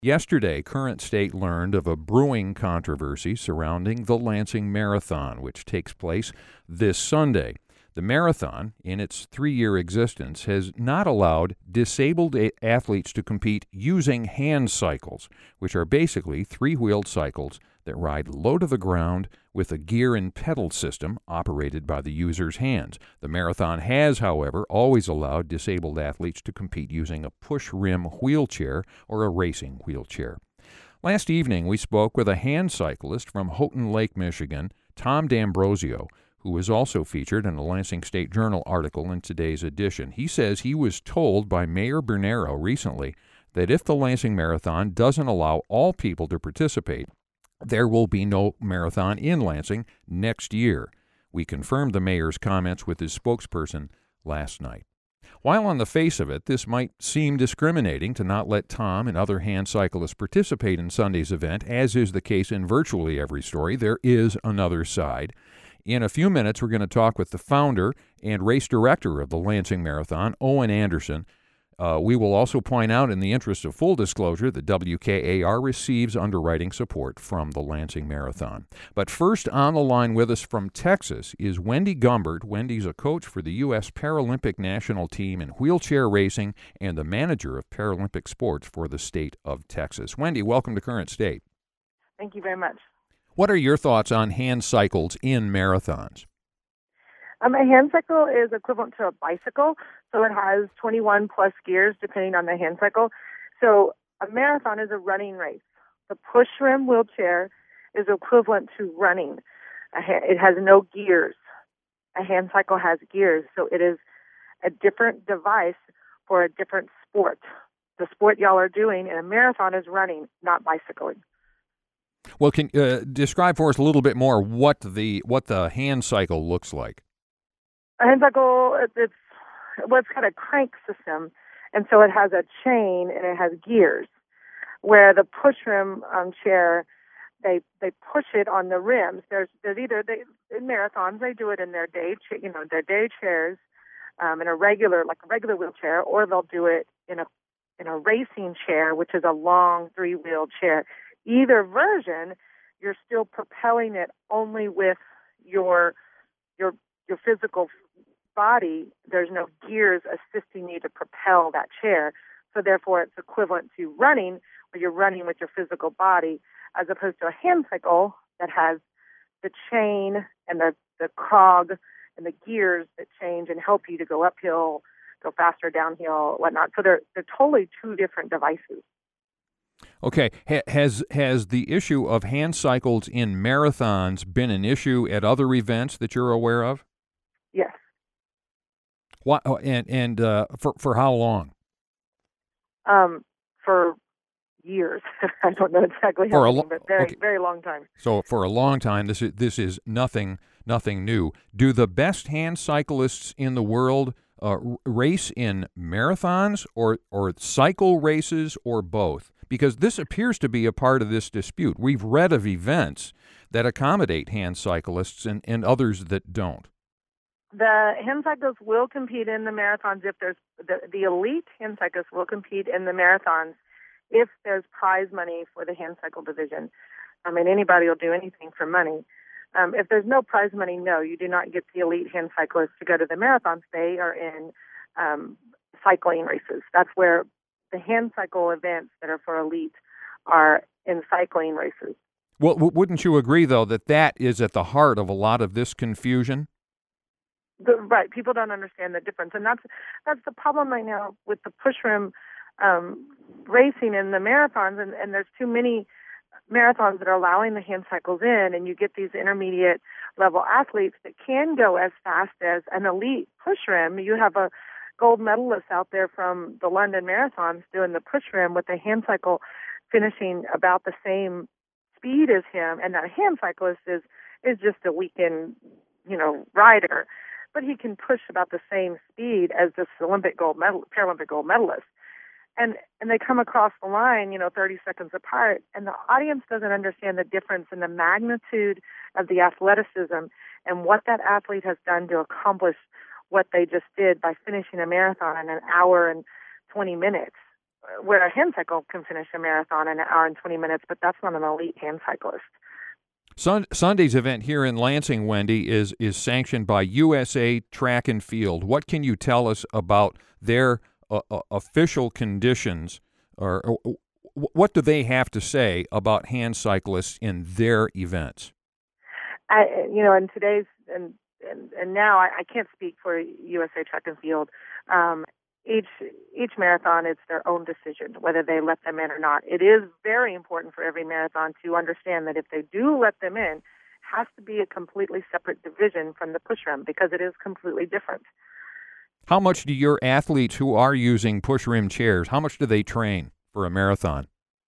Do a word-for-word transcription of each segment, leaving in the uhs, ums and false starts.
Yesterday, Current State learned of a brewing controversy surrounding the Lansing Marathon, which takes place this Sunday. The marathon, in its three-year existence, has not allowed disabled a- athletes to compete using hand cycles, which are basically three-wheeled cycles that ride low to the ground with a gear and pedal system operated by the user's hands. The marathon has, however, always allowed disabled athletes to compete using a push-rim wheelchair or a racing wheelchair. Last evening, we spoke with a hand cyclist from Houghton Lake, Michigan, Tom D'Ambrosio, who was also featured in a Lansing State Journal article in today's edition. He says he was told by Mayor Bernero recently that if the Lansing Marathon doesn't allow all people to participate, there will be no marathon in Lansing next year. We confirmed the mayor's comments with his spokesperson last night. While on the face of it, this might seem discriminating to not let Tom and other hand cyclists participate in Sunday's event, as is the case in virtually every story, there is another side. In a few minutes, we're going to talk with the founder and race director of the Lansing Marathon, Owen Anderson. Uh, we will also point out, in the interest of full disclosure, that W K A R receives underwriting support from the Lansing Marathon. But first on the line with us from Texas is Wendy Gumbert. Wendy's a coach for the U S Paralympic national team in wheelchair racing and the manager of Paralympic sports for the state of Texas. Wendy, welcome to Current State. Thank you very much. What are your thoughts on hand cycles in marathons? Um, a hand cycle is equivalent to a bicycle, so it has twenty-one plus gears depending on the hand cycle. So a marathon is a running race. The push rim wheelchair is equivalent to running. A ha- it has no gears. A hand cycle has gears, so it is a different device for a different sport. The sport y'all are doing in a marathon is running, not bicycling. Well, can uh, describe for us a little bit more what the what the hand cycle looks like. A hand cycle, it- it's well, it's got a crank system, and so it has a chain and it has gears. Where the push rim um, chair, they they push it on the rims. There's there's either they in marathons they do it in their day cha- you know their day chairs, um, in a regular like a regular wheelchair, or they'll do it in a in a racing chair, which is a long three wheeled chair. Either version, you're still propelling it only with your your your physical body. There's no gears assisting you to propel that chair. So therefore, it's equivalent to running, where you're running with your physical body, as opposed to a hand cycle that has the chain and the, the cog and the gears that change and help you to go uphill, go faster downhill, whatnot. So they're they're totally two different devices. Okay, ha- has has the issue of hand cycles in marathons been an issue at other events that you're aware of? Yes. What and and uh, for for how long? Um, for years. I don't know exactly how For a many, lo- but very, okay. very long time. So for a long time, this is this is nothing nothing new. Do the best hand cyclists in the world uh, r- race in marathons or or cycle races or both? Because this appears to be a part of this dispute. We've read of events that accommodate hand cyclists and, and others that don't. The hand cyclists will compete in the marathons if there's the, the elite hand cyclists will compete in the marathons if there's prize money for the hand cycle division. I mean, anybody will do anything for money. Um, if there's no prize money, no, you do not get the elite hand cyclists to go to the marathons. They are in um, cycling races. That's where the hand cycle events that are for elite are in cycling races. Well, w- wouldn't you agree, though, that that is at the heart of a lot of this confusion? The, right, people don't understand the difference, and that's that's the problem right now with the push rim um, racing in the marathons, and, and there's too many marathons that are allowing the hand cycles in, and you get these intermediate level athletes that can go as fast as an elite push rim. You have a gold medalist out there from the London marathons doing the push rim with the hand cycle finishing about the same speed as him, and that hand cyclist is is just a weekend, you know, rider, but he can push about the same speed as this Olympic gold medal, Paralympic gold medalist. And and they come across the line, you know, thirty seconds apart, and the audience doesn't understand the difference in the magnitude of the athleticism and what that athlete has done to accomplish what they just did by finishing a marathon in an hour and twenty minutes. where a hand cycle can finish a marathon in an hour and twenty minutes, but that's not an elite hand cyclist. Sun, Sunday's event here in Lansing, Wendy, is is sanctioned by U S A Track and Field. What can you tell us about their uh, uh, official conditions, or, or what do they have to say about hand cyclists in their events? I, you know, in today's and and, and now I, I can't speak for U S A Track and Field. Um, each each marathon, it's their own decision whether they let them in or not. It is very important for every marathon to understand that if they do let them in, it has to be a completely separate division from the push rim because it is completely different. How much do your athletes who are using push rim chairs, how much do they train for a marathon?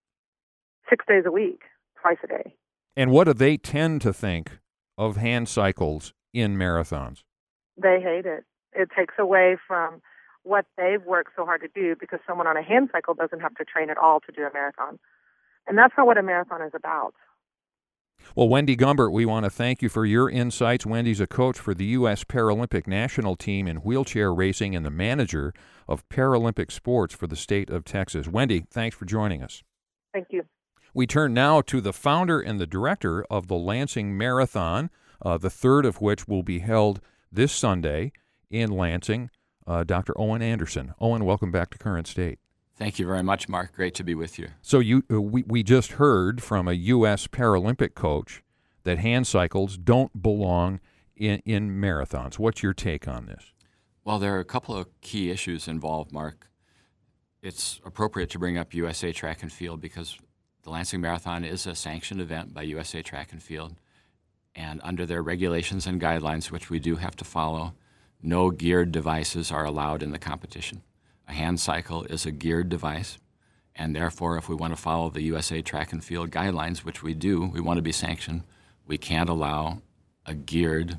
Six days a week, twice a day. And what do they tend to think of hand cycles in marathons? They hate it. It takes away from what they've worked so hard to do because someone on a hand cycle doesn't have to train at all to do a marathon. And that's not what a marathon is about. Well, Wendy Gumbert, we want to thank you for your insights. Wendy's a coach for the U S Paralympic National Team in wheelchair racing and the manager of Paralympic sports for the state of Texas. Wendy, thanks for joining us. Thank you. We turn now to the founder and the director of the Lansing Marathon, uh, the third of which will be held this Sunday in Lansing, uh, Doctor Owen Anderson. Owen, welcome back to Current State. Thank you very much, Mark. Great to be with you. So you, uh, we, we just heard from a U S Paralympic coach that hand cycles don't belong in, in marathons. What's your take on this? Well, there are a couple of key issues involved, Mark. It's appropriate to bring up U S A Track and Field because the Lansing Marathon is a sanctioned event by U S A Track and Field, and under their regulations and guidelines, which we do have to follow, no geared devices are allowed in the competition. A hand cycle is a geared device, and therefore, if we want to follow the U S A Track and Field guidelines, which we do, we want to be sanctioned, we can't allow a geared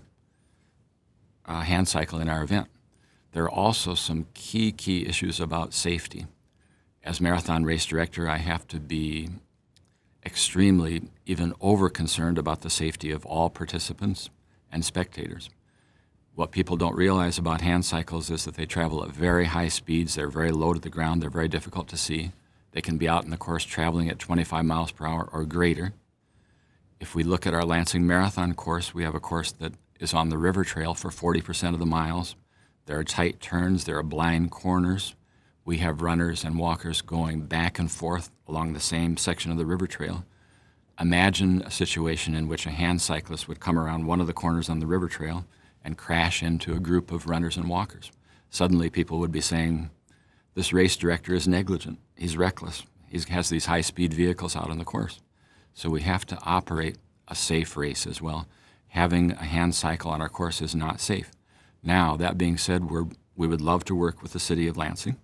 uh, hand cycle in our event. There are also some key, key issues about safety. As marathon race director, I have to be extremely, even over-concerned about the safety of all participants and spectators. What people don't realize about hand cycles is that they travel at very high speeds. They're very low to the ground. They're very difficult to see. They can be out in the course traveling at twenty-five miles per hour or greater. If we look at our Lansing Marathon course, we have a course that is on the river trail for forty percent of the miles. There are tight turns. There are blind corners. We have runners and walkers going back and forth along the same section of the river trail. Imagine a situation in which a hand cyclist would come around one of the corners on the river trail and crash into a group of runners and walkers. Suddenly people would be saying, this race director is negligent. He's reckless. He has these high-speed vehicles out on the course. So we have to operate a safe race as well. Having a hand cycle on our course is not safe. Now, that being said, we're, we would love to work with the city of Lansing.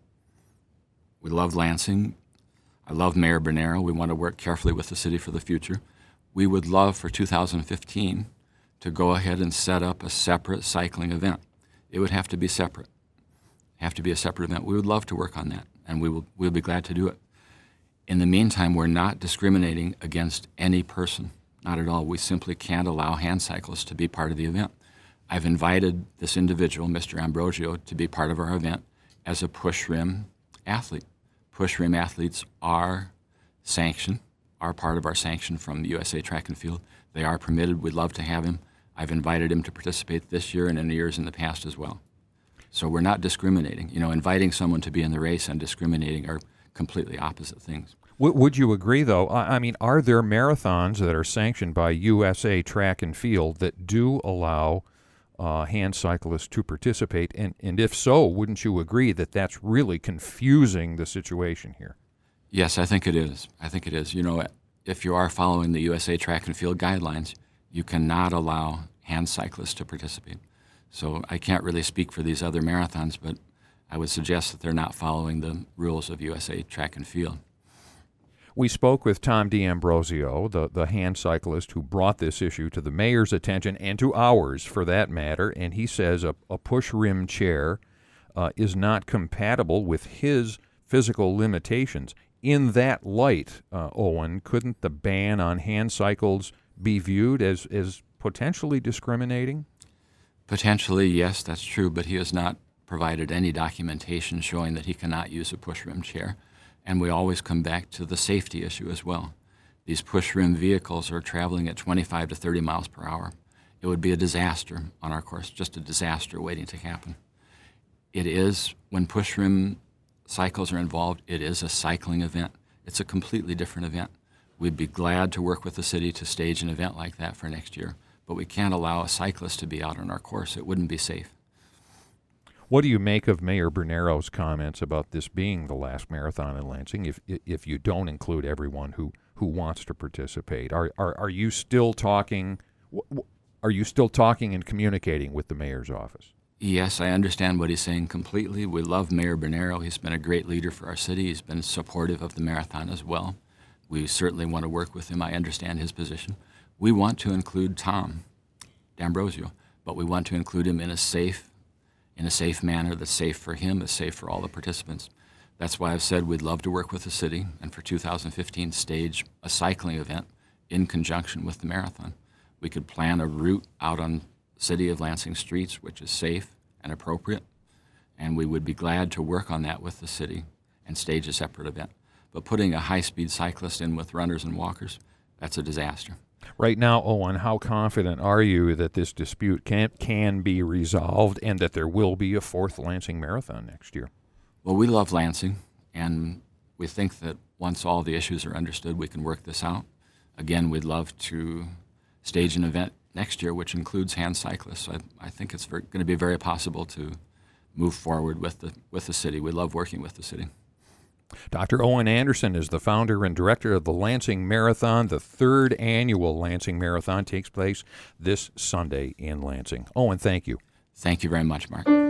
We love Lansing. I love Mayor Bernero. We want to work carefully with the city for the future. We would love for two thousand fifteen to go ahead and set up a separate cycling event. It would have to be separate. Have to be a separate event. We would love to work on that, and we will we'll be glad to do it. In the meantime, we're not discriminating against any person, not at all. We simply can't allow hand cyclists to be part of the event. I've invited this individual, Mister Ambrosio, to be part of our event as a push rim athlete. Push rim athletes are sanctioned, are part of our sanction from the U S A Track and Field. They are permitted. We'd love to have him. I've invited him to participate this year and in the years in the past as well. So we're not discriminating. You know, inviting someone to be in the race and discriminating are completely opposite things. Would you agree, though? I mean, are there marathons that are sanctioned by U S A Track and Field that do allow uh, hand cyclists to participate? And, and if so, wouldn't you agree that that's really confusing the situation here? Yes, I think it is. I think it is. You know, if you are following the U S A Track and Field guidelines, you cannot allow hand cyclists to participate. So I can't really speak for these other marathons, but I would suggest that they're not following the rules of U S A Track and Field. We spoke with Tom D'Ambrosio, the, the hand cyclist who brought this issue to the mayor's attention and to ours, for that matter, and he says a, a push rim chair uh, is not compatible with his physical limitations. In that light, uh, Owen, couldn't the ban on hand cycles be viewed as, as potentially discriminating? Potentially, yes, that's true, but he has not provided any documentation showing that he cannot use a push rim chair. And we always come back to the safety issue as well. These push rim vehicles are traveling at twenty-five to thirty miles per hour. It would be a disaster on our course, just a disaster waiting to happen. It is, when push rim cycles are involved, it is a cycling event. It's a completely different event. We'd be glad to work with the city to stage an event like that for next year, but we can't allow a cyclist to be out on our course. It wouldn't be safe. What do you make of Mayor Bernero's comments about this being the last marathon in Lansing if if you don't include everyone who, who wants to participate? Are, are are you still talking are you still talking and communicating with the mayor's office? Yes, I understand what he's saying completely. We love Mayor Bernero. He's been a great leader for our city. He's been supportive of the marathon as well. We certainly want to work with him. I understand his position. We want to include Tom D'Ambrosio, but we want to include him in a safe, in a safe manner that's safe for him, is safe for all the participants. That's why I've said we'd love to work with the city and for two thousand fifteen stage a cycling event in conjunction with the marathon. We could plan a route out on City of Lansing streets which is safe and appropriate, and we would be glad to work on that with the city and stage a separate event. But putting a high-speed cyclist in with runners and walkers, that's a disaster. Right now, Owen, how confident are you that this dispute can, can be resolved and that there will be a fourth Lansing Marathon next year? Well, we love Lansing, and we think that once all the issues are understood, we can work this out. Again, we'd love to stage an event next year which includes hand cyclists. I, I think it's going to be very possible to move forward with the, with the city. We love working with the city. Doctor Owen Anderson is the founder and director of the Lansing Marathon. The third annual Lansing Marathon takes place this Sunday in Lansing. Owen, thank you. Thank you very much, Mark.